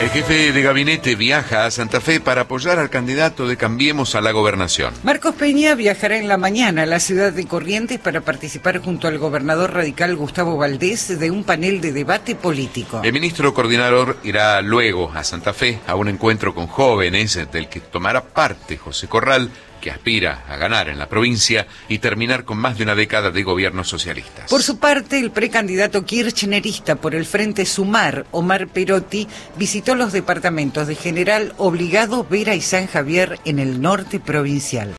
El jefe de gabinete viaja a Santa Fe para apoyar al candidato de Cambiemos a la gobernación. Marcos Peña viajará en la mañana a la ciudad de Corrientes para participar junto al gobernador radical Gustavo Valdés de un panel de debate político. El ministro coordinador irá luego a Santa Fe a un encuentro con jóvenes del que tomará parte José Corral, que aspira a ganar en la provincia y terminar con más de una década de gobiernos socialistas. Por su parte, el precandidato kirchnerista por el Frente Sumar, Omar Perotti, visitó los departamentos de General Obligado, Vera y San Javier en el norte provincial.